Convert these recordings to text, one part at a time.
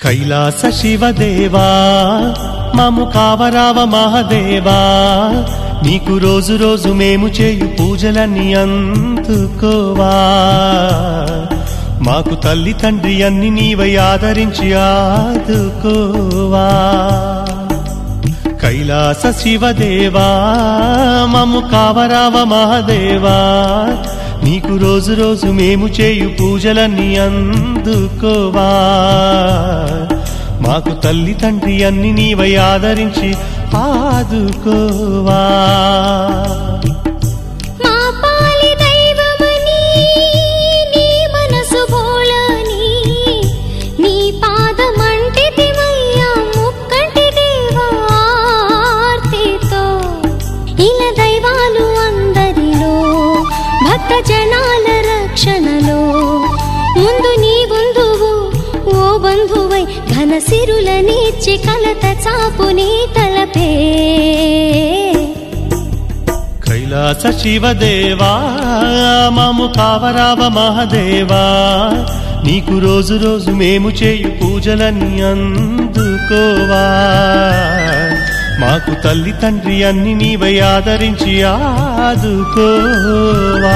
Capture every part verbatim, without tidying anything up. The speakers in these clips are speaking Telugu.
కైలాస శివదేవా మము కావరావ మహాదేవా, నీకు రోజు రోజు మేము చేయు పూజలన్నీ అందుకోవా. మాకు తల్లి తండ్రి అన్ని నీవై ఆదరించి ఆదుకోవా. కైలాస శివదేవా మము కావరావ మహాదేవా, నీకు రోజు రోజు మేము చేయు పూజలన్నీ అందుకోవా. మాకు తల్లి తండ్రి అన్ని నీవై ఆదరించి ఆదుకోవా. జనాల రక్షణలో ముందు నీ బంధువు ఓ బంధువై ఘన సిరుల నీచి కలత చాపు నీ తలపే. కైలాస శివదేవా మము కావరావ మహాదేవా, నీకు రోజు రోజు మేము చేయు పూజలన్నీ అందుకోవా. మాకు తల్లి తండ్రి అన్ని నీవై ఆదరించి ఆదుకోవా.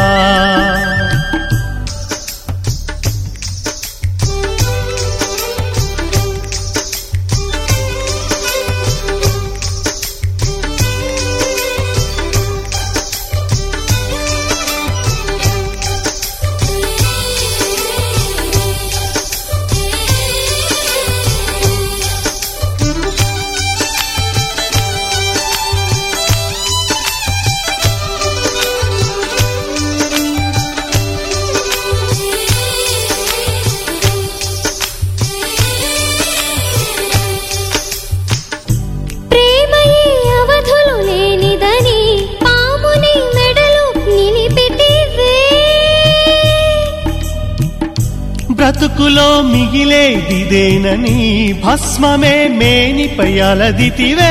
బ్రతుకులో మిగిలేదిదేనని భస్మమే మేనిపై అలదితివే.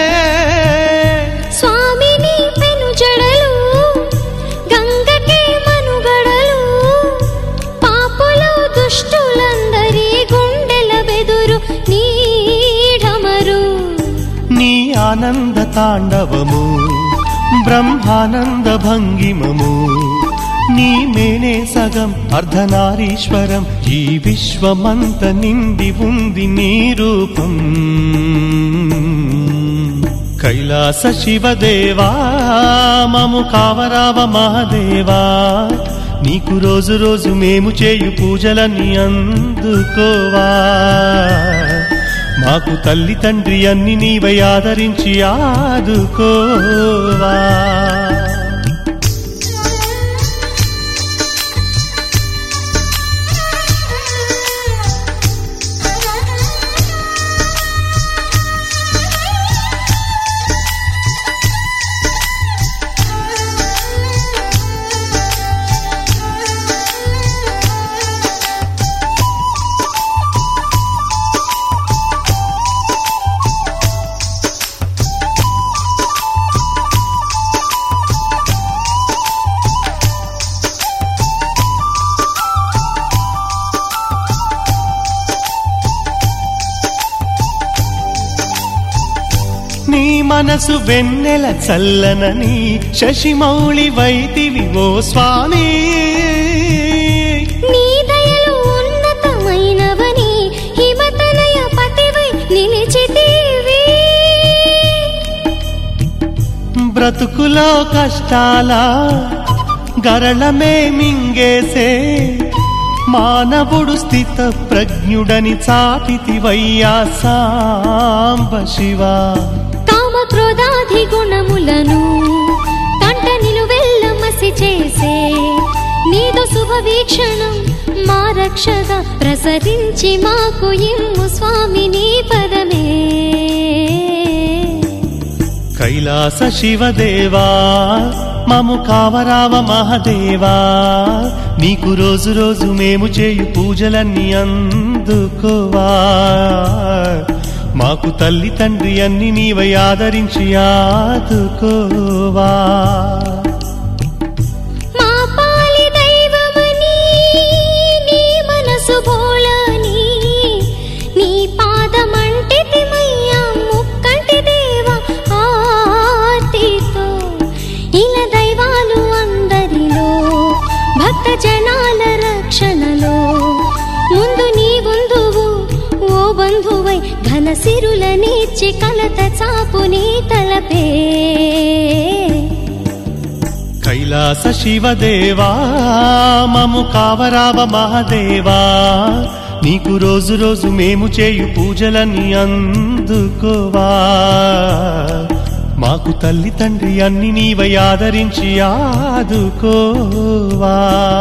స్వామిని పెను జడలు గంగకే మనుగడలు, పాపులు దుష్టులందరి గుండెల బెదురు నీడమరు. నీ ఆనంద తాండవము బ్రహ్మానంద భంగిమము, నీ మేనే సగం అర్ధనారీశ్వరం, ఈ విశ్వమంత నిండి ఉంది నీ రూపం. కైలాస శివదేవా మము కావరావ మహాదేవా, నీకు రోజు రోజు మేము చేయు పూజలన్నీ అందుకోవా. మాకు తల్లి తండ్రి అన్ని నీవై ఆదరించి ఆదుకోవా. నీ మనసు వెన్నెల చల్లనని శశిమౌళి వైతివి ఓ స్వామి. నీ దయలు ఉన్నతమైనవని హిమతనయ పతివై నిలిచితివి. బ్రతుకులో కష్టాల గరళమే మింగేసే మానవుడు స్థిత ప్రజ్ఞుడని చాటితివయ్యా సాంబ శివా. క్రోధాది గుణములను కంట నిలువెల్లమసి చేసే నీదు శుభ వీక్షణం మా రక్షగా ప్రసరించి మాకు ఇమ్ము స్వామి నీ పదమే. కైలాస శివదేవా మము కావరావ మహాదేవా, నీకు రోజు రోజు మేము చేయు పూజలన్నీ అందుకోవా. మాకు తల్లి తండ్రి అన్ని నీవై ఆదరించి ఆదుకోవా. మా పాలి దైవమని నీ మనసు బోలని నీ బంధువై ఘన సిరులనిచ్చి కలత చాపు నీ తలపే కైలాస శివదేవా మము కావరావ మహాదేవా నీకు రోజు రోజు మేము చేయు పూజలని అందుకోవా మాకు తల్లి తండ్రి అన్ని నీవై ఆదరించి ఆదుకోవా